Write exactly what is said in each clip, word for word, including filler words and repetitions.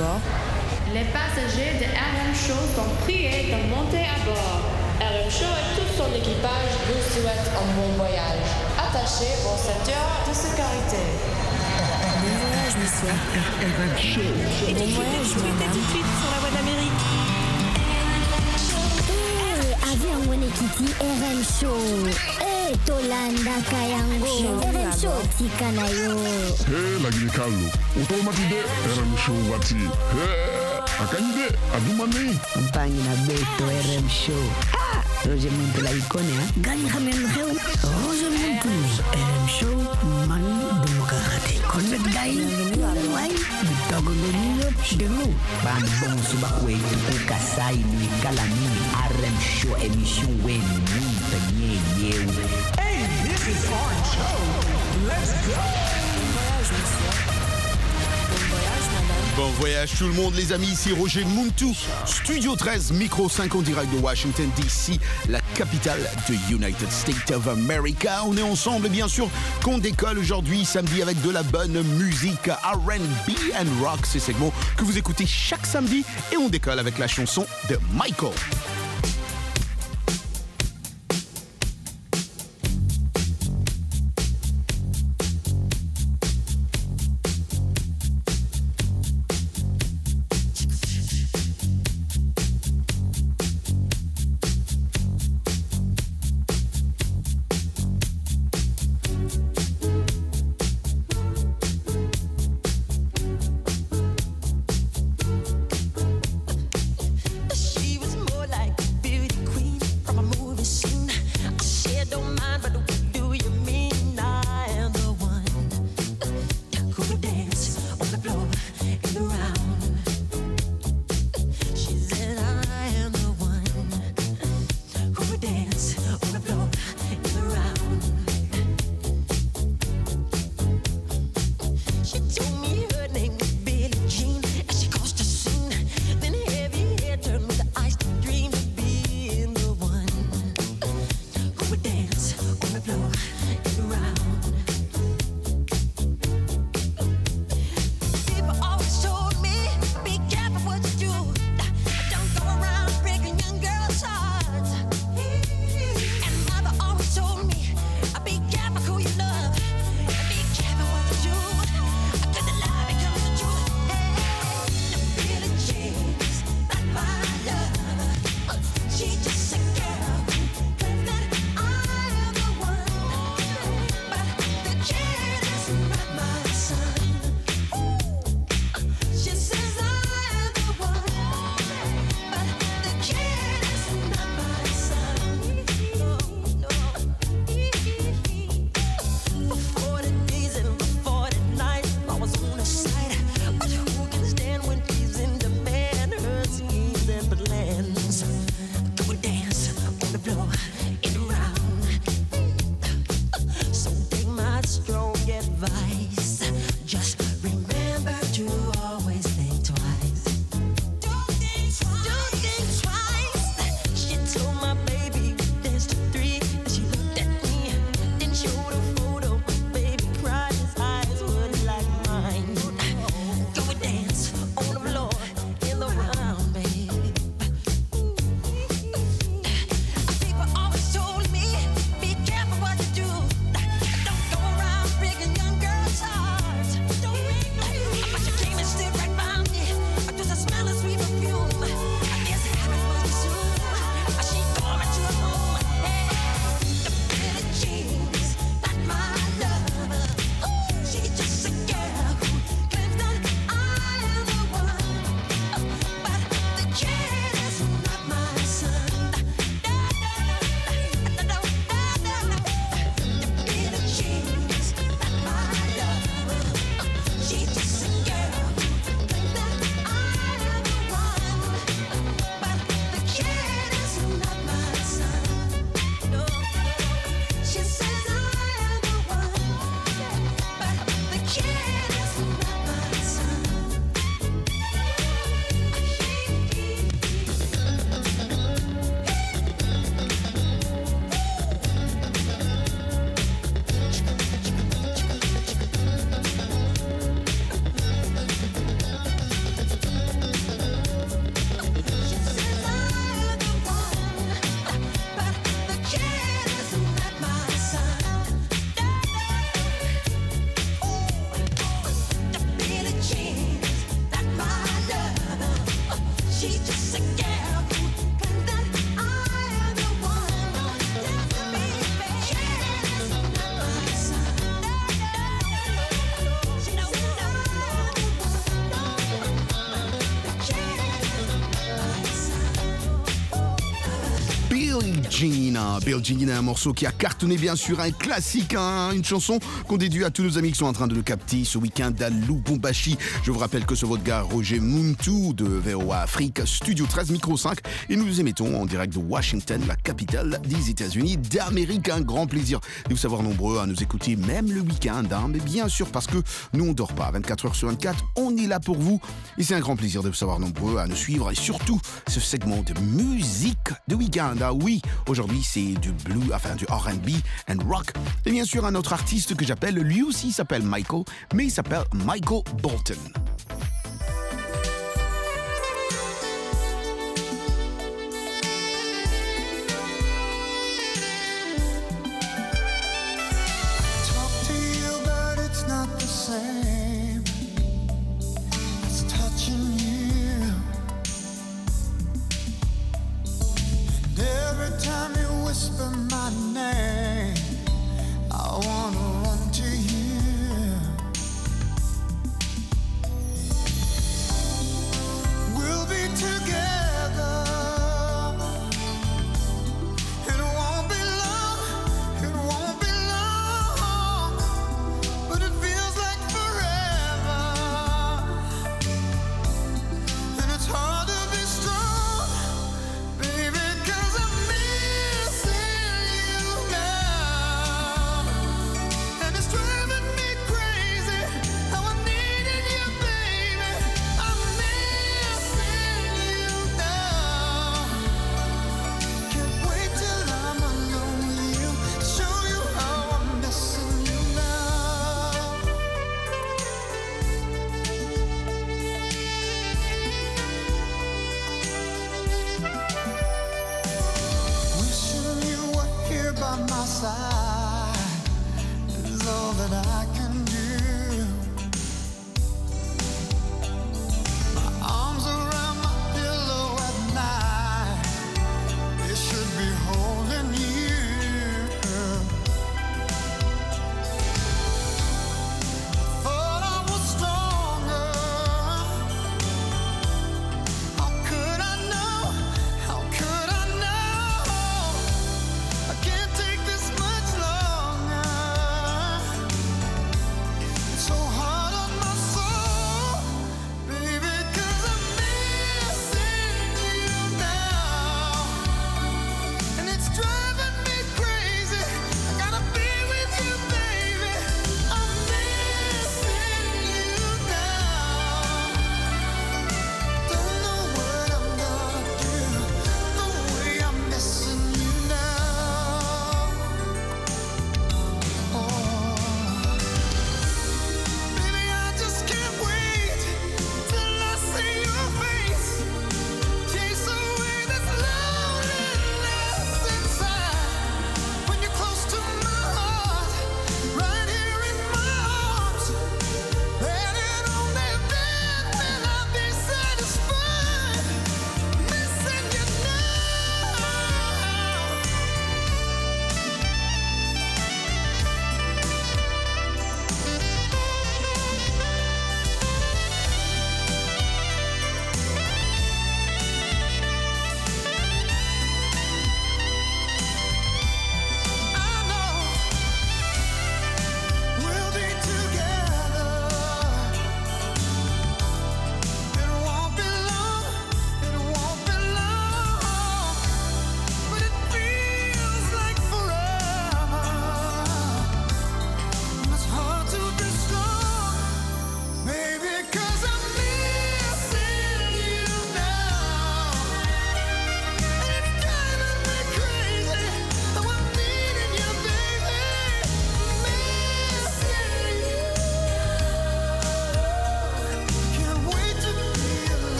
bord. Les passagers de R M Show sont priés de monter à bord. R M Show et tout son équipage vous souhaitent un bon voyage. Attachez vos ceintures de sécurité. Bon voyage, monsieur. R M Show. Bon voyage, madame. Tout de suite sur la voie d'Amérique. Eh, avion wene kiti R M Show. Eh, tolanda kayango. R M Show tika na yo. Hey, lagi ni Carlo. Utol matide R M Show wati. Hey, akande adumane. Mpangi na beto R M Show. Ah, Roger Muntu la ikone ha. Gani khamen heu. Roger Muntu. R M Show man demokrate. Konvet gai. Wai. Bitogo leniyo dego. Ban bon suba kwe ku kasai ni kalami R M Show émission wen ni tanye yew. Hey, this is our show. Let's go. Bon voyage, monsieur. Bon voyage, madame. Bon voyage tout le monde les amis, ici Roger Muntu, Studio treize, micro cinq en direct de Washington D C, la capitale de United States of America. On est ensemble bien sûr, qu'on décolle aujourd'hui samedi avec de la bonne musique R and B and rock, ces segments que vous écoutez chaque samedi et on décolle avec la chanson de Michael. She was more like Gina. Bill Gina, un morceau qui a cartonné, bien sûr, un classique, hein, une chanson qu'on déduit à tous nos amis qui sont en train de le capter ce week-end à Lubumbashi. Je vous rappelle que c'est votre gars Roger Muntu de V O A Afrique, Studio treize, Micro cinq, et nous nous émettons en direct de Washington, la capitale des États-Unis d'Amérique. Un grand plaisir de vous savoir nombreux à nous écouter, même le week-end, hein, mais bien sûr parce que nous on dort pas, vingt-quatre heures sur vingt-quatre, on est là pour vous, et c'est un grand plaisir de vous savoir nombreux à nous suivre, et surtout ce segment de musique de week-end. Ah oui, aujourd'hui c'est du blue, enfin du R and B and rock, et bien sûr un autre artiste que j'appelle, lui aussi il s'appelle Michael, mais il s'appelle Michael Bolton.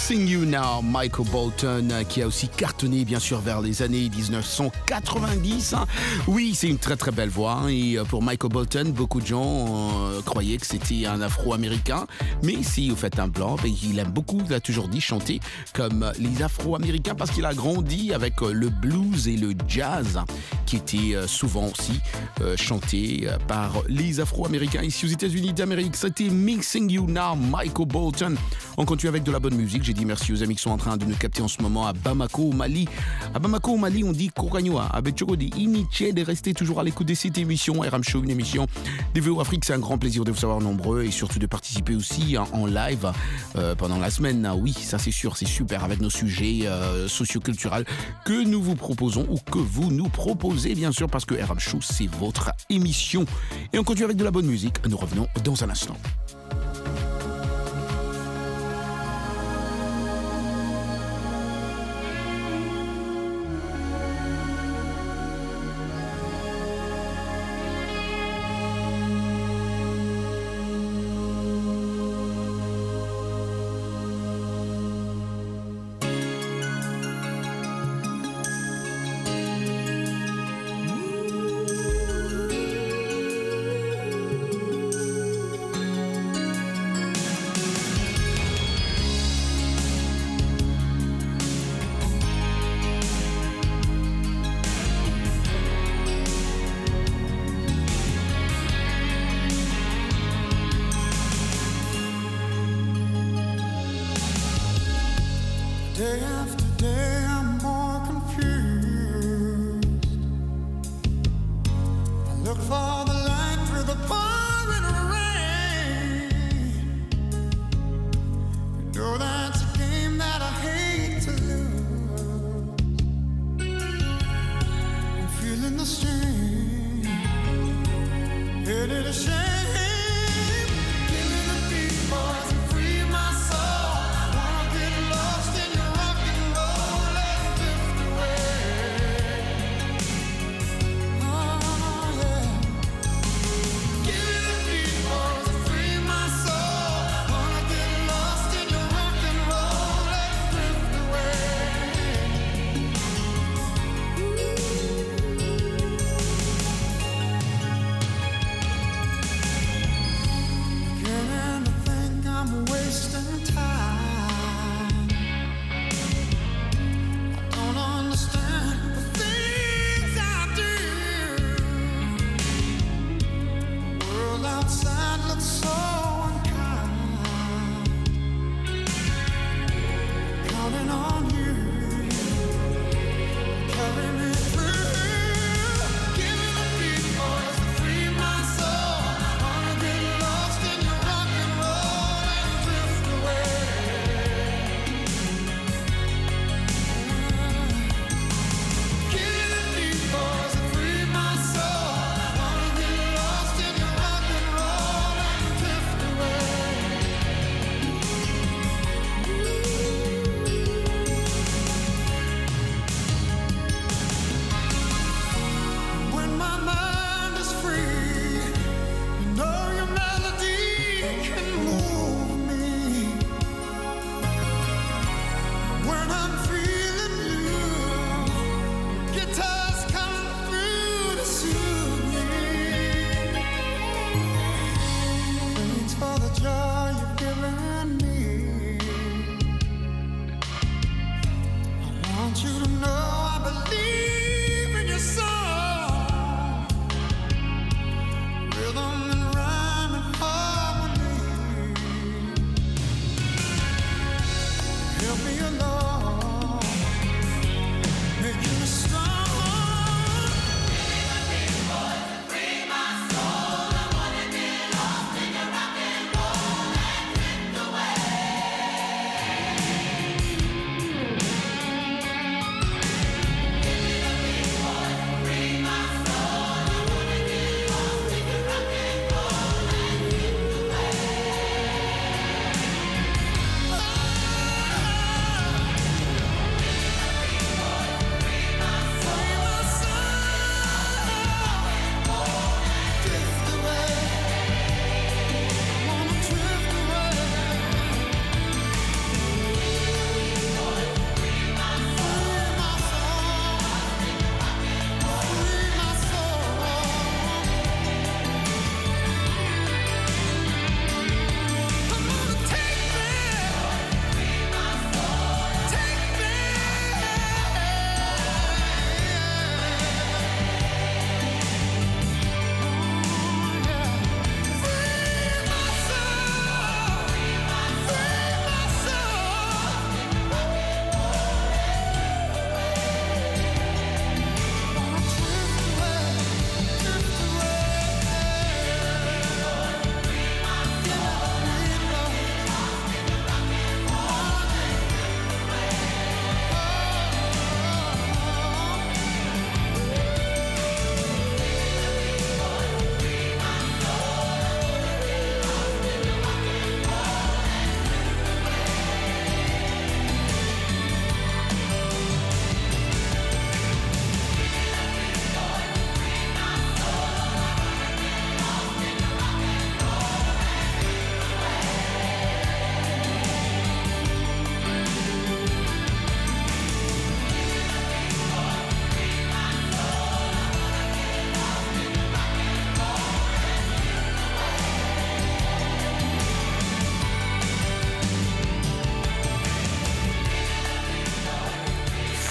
Mixing You Now, Michael Bolton, qui a aussi cartonné bien sûr vers les années dix-neuf cent quatre-vingt-dix. Oui, c'est une très très belle voix. Et pour Michael Bolton, beaucoup de gens euh, croyaient que c'était un Afro-Américain. Mais si vous faites un blanc, ben, il aime beaucoup, il a toujours dit, chanter comme les Afro-Américains parce qu'il a grandi avec le blues et le jazz qui étaient souvent aussi euh, chantés par les Afro-Américains ici aux États-Unis d'Amérique. C'était Mixing You Now, Michael Bolton. On continue avec de la bonne musique. J'ai dit merci aux amis qui sont en train de nous capter en ce moment à Bamako, au Mali. À Bamako, au Mali, on dit Kokanyoa. Avec Choko dit Initié de rester toujours à l'écoute de cette émission. R M Show, une émission D V O Afrique. C'est un grand plaisir de vous savoir nombreux et surtout de participer aussi hein, en live euh, pendant la semaine. Oui, ça c'est sûr, c'est super avec nos sujets euh, socioculturels que nous vous proposons ou que vous nous proposez, bien sûr, parce que R M Show, c'est votre émission. Et on continue avec de la bonne musique. Nous revenons dans un instant. Day after day, I'm more confused. I look for the light through the pouring rain. You know that's a game that I hate to lose. I'm feeling the strain, headed a shame.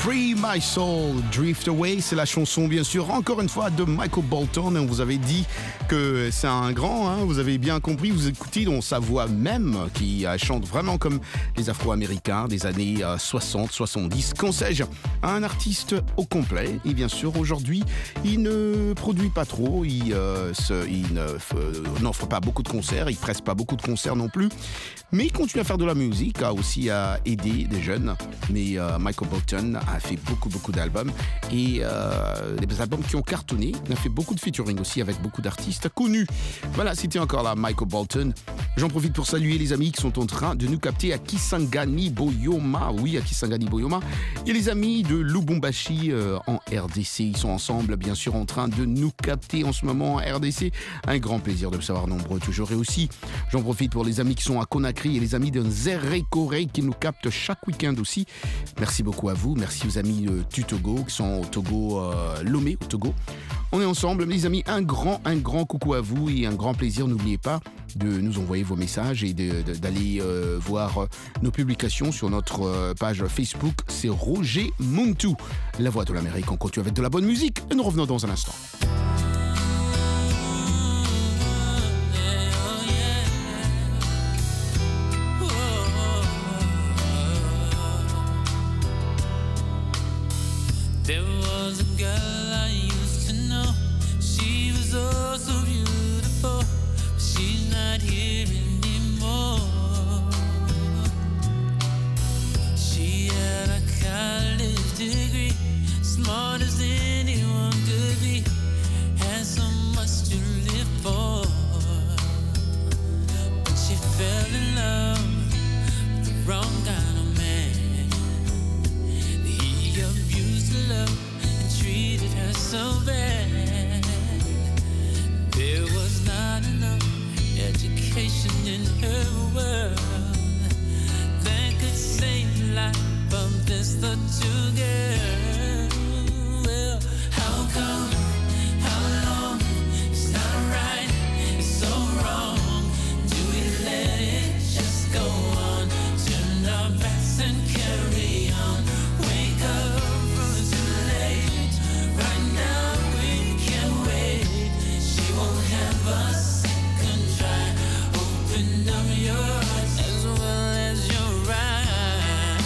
Free My Soul, Drift Away, c'est la chanson bien sûr, encore une fois, de Michael Bolton. On vous avait dit que c'est un grand, hein, vous avez bien compris, vous écoutez dans sa voix même, qui euh, chante vraiment comme les Afro-Américains des années euh, soixante, soixante-dix, qu'en sais-je, un artiste au complet. Et bien sûr, aujourd'hui, il ne produit pas trop, il, euh, se, il ne, euh, n'offre pas beaucoup de concerts, il presse pas beaucoup de concerts non plus, mais il continue à faire de la musique, a aussi à aider des jeunes. Mais euh, Michael Bolton a fait beaucoup beaucoup d'albums et euh, des albums qui ont cartonné. Il a fait beaucoup de featuring aussi avec beaucoup d'artistes connus. Voilà, c'était encore là Michael Bolton. J'en profite pour saluer les amis qui sont en train de nous capter à Kisangani Boyoma. Oui, à Kisangani Boyoma. Et les amis de Lubumbashi euh, en R D C. Ils sont ensemble, bien sûr, en train de nous capter en ce moment en R D C. Un grand plaisir de le savoir nombreux toujours. Et aussi, j'en profite pour les amis qui sont à Conakry et les amis de Nzérékoré qui nous captent chaque week-end aussi. Merci beaucoup à vous. Merci aux amis euh, du Togo qui sont au Togo, euh, Lomé au Togo. On est ensemble, les amis. Un grand, un grand coucou à vous et un grand plaisir. N'oubliez pas de nous envoyer vos messages et de, de, d'aller euh, voir euh, nos publications sur notre euh, page Facebook. C'est Roger Muntu, la voix de l'Amérique. On continue avec de la bonne musique et nous revenons dans un instant. There was a girl I used to know. She was oh so beautiful, but she's not here anymore. She had a college degree, smart as anyone could be, had so much to live for. But she fell in love with the wrong kind of man. He abused her love and treated her so bad. There was not enough education in her world that could save the life of this little girl. Well, how come, how long, it's not right, it's so wrong. Do we let it just go on, turn our backs and carry on? Wake up, it's too late, right now we can't wait. She won't have a second try. Open up your heart as well as your eyes.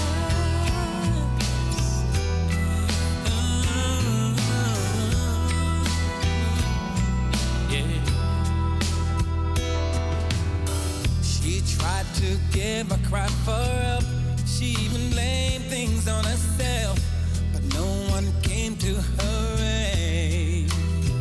Ooh, yeah. She tried to give a cry for help. She even blamed things on herself, but no one came to her aid.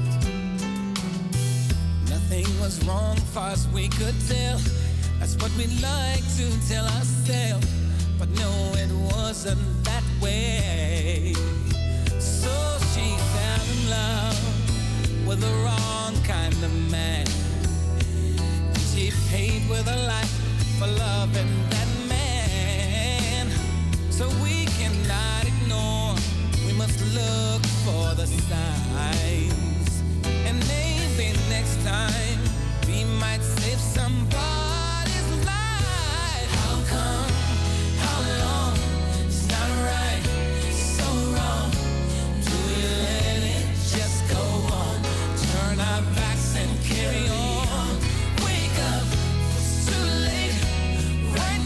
Nothing was wrong far as we could tell. That's what we like to tell ourselves, but no, it wasn't that way. So she fell in love with the wrong kind of man. She paid with her life for loving that man. So we cannot ignore, we must look for the signs. And maybe next time we might save somebody's life. How come, how long, it's not right, it's so wrong. Do we let it just go on, turn our backs and carry on? Wake up, it's too late, right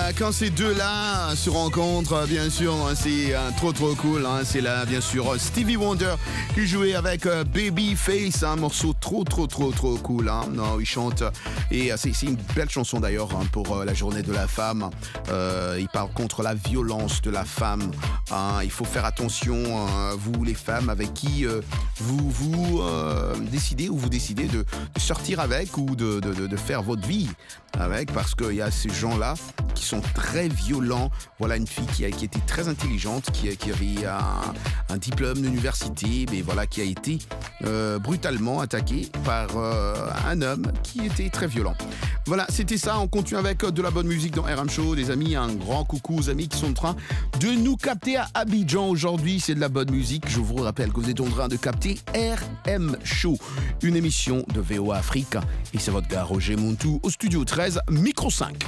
Voilà, quand ces deux-là se rencontrent, bien sûr, c'est euh, trop trop cool. Hein. C'est là, bien sûr, Stevie Wonder qui jouait avec euh, Babyface, un morceau trop trop trop trop cool. Hein. Non, il chante et euh, c'est, c'est une belle chanson d'ailleurs hein, pour euh, la journée de la femme. Euh, il parle contre la violence de la femme. Hein. Il faut faire attention, hein, vous les femmes, avec qui euh, vous vous euh, décidez ou vous décidez de, de sortir avec ou de, de, de, de faire votre vie avec, parce qu'il y a ces gens-là qui sont très violents. Voilà une fille qui, a, qui était très intelligente, qui, qui avait un, un diplôme d'université, mais voilà, qui a été euh, brutalement attaquée par euh, un homme qui était très violent. Voilà, c'était ça. On continue avec de la bonne musique dans R M Show. Les amis, un grand coucou aux amis qui sont en train de nous capter à Abidjan aujourd'hui. C'est de la bonne musique. Je vous rappelle que vous êtes en train de capter R M Show, une émission de V O A Afrique. Et c'est votre gars Roger Montou au studio treize, micro cinq.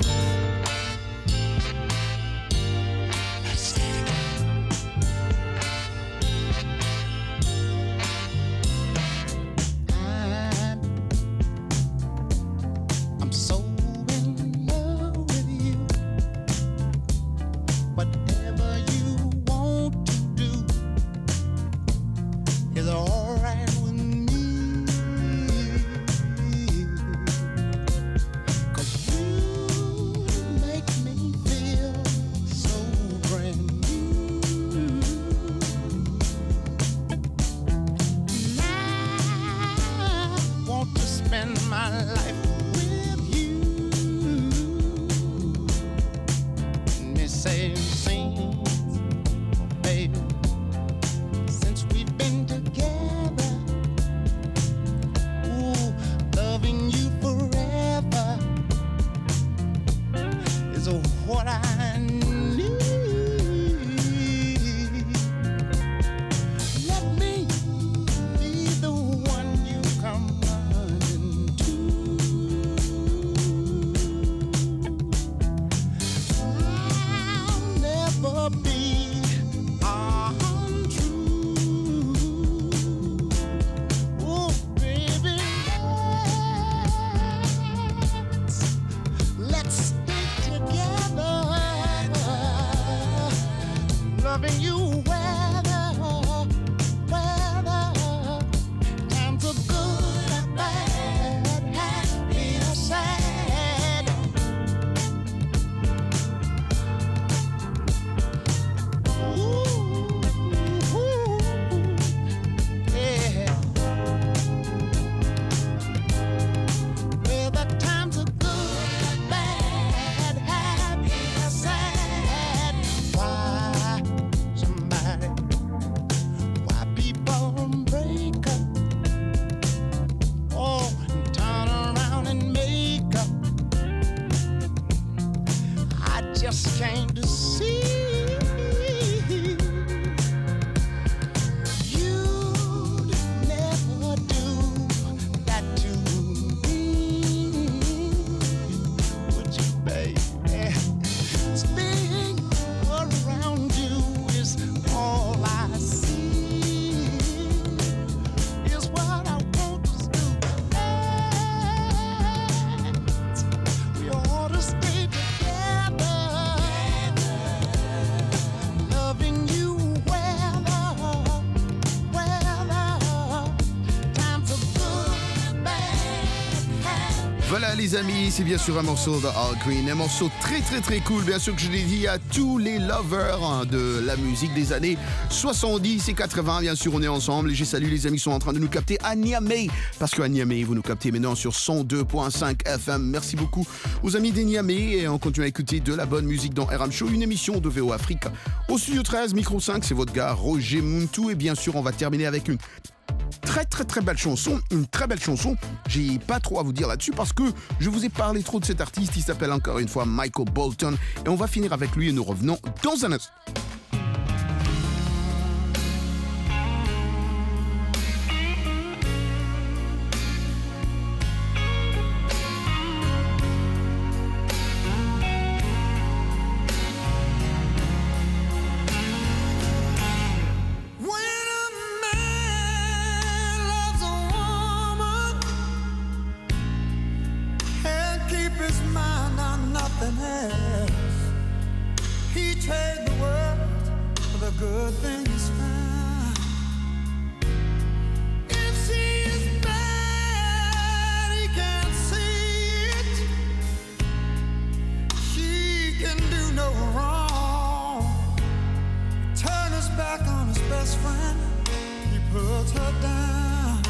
Voilà les amis, c'est bien sûr un morceau de Al Green, un morceau très très très cool, bien sûr que je l'ai dit à tous les lovers hein, de la musique des années soixante-dix et quatre-vingts, bien sûr on est ensemble et j'ai salué les amis qui sont en train de nous capter à Niamey, parce qu'à Niamey vous nous captez maintenant sur cent deux virgule cinq F M, merci beaucoup aux amis des Niamey et on continue à écouter de la bonne musique dans R M Show, une émission de V O Afrique. Au studio treize, micro cinq, c'est votre gars Roger Montou et bien sûr on va terminer avec une très très très belle chanson, une très belle chanson. J'ai pas trop à vous dire là-dessus parce que je vous ai parlé trop de cet artiste. Il s'appelle encore une fois Michael Bolton et on va finir avec lui et nous revenons dans un instant. His mind on nothing else. holds her down.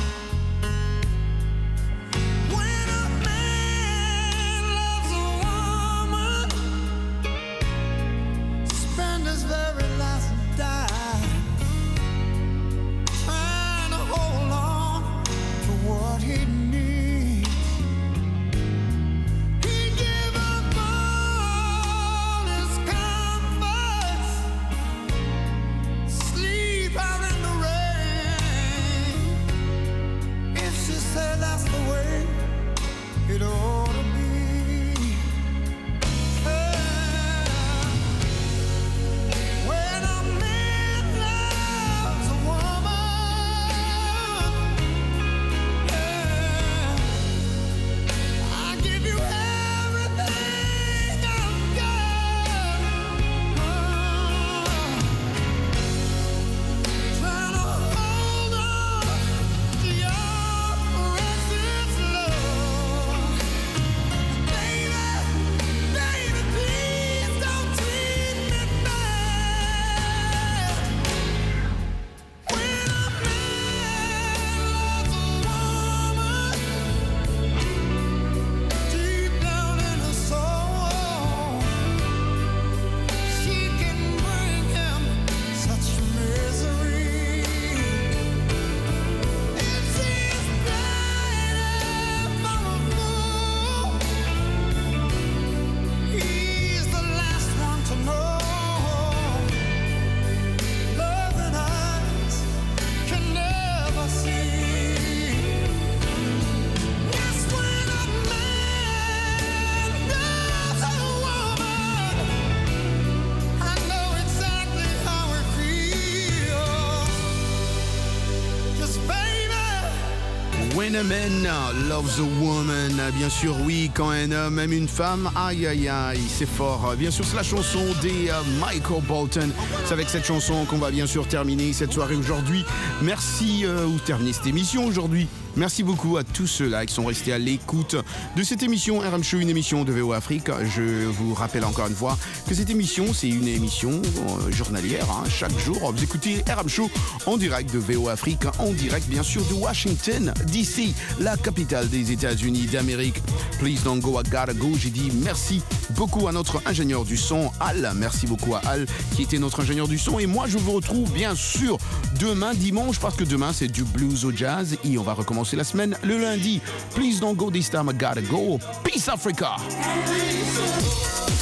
When a man loves a woman, spend his very last dime trying to hold on to what he needs. He give up all his comforts, sleep out in the rain. If she said that's the way it ought to be. When a man loves a woman, I give you everything I've got. Trying to hold on to your precious love. Baby, baby, please don't treat me bad. When a man loves a woman, deep down in her soul, she can bring him such misery. If she's blinded for a fool, he's the last one to know. Love and eyes can never see. Yes, when a man loves a woman, I know exactly how it feels. Just baby. When a man loves a woman, bien sûr, oui, quand un homme aime une femme, aïe aïe aïe, c'est fort. Bien sûr, c'est la chanson des euh, Michael Bolton. C'est avec cette chanson qu'on va bien sûr terminer cette soirée aujourd'hui. Merci, euh, ou terminer cette émission aujourd'hui. Merci beaucoup à tous ceux-là qui sont restés à l'écoute de cette émission R M Show, une émission de V O Afrique. Je vous rappelle encore une fois que cette émission, c'est une émission euh, journalière, hein, chaque jour. Vous écoutez R M Show en direct de V O Afrique, en direct bien sûr de Washington D C, la capitale des États-Unis d'Amérique. Please don't go, I gotta go. J'ai dit merci beaucoup à notre ingénieur du son, Al. Merci beaucoup à Al qui était notre ingénieur du son. Et moi, je vous retrouve bien sûr demain, dimanche, parce que demain, c'est du blues au jazz. Et on va recommencer la semaine le lundi. Please don't go this time, I gotta go. Peace Africa.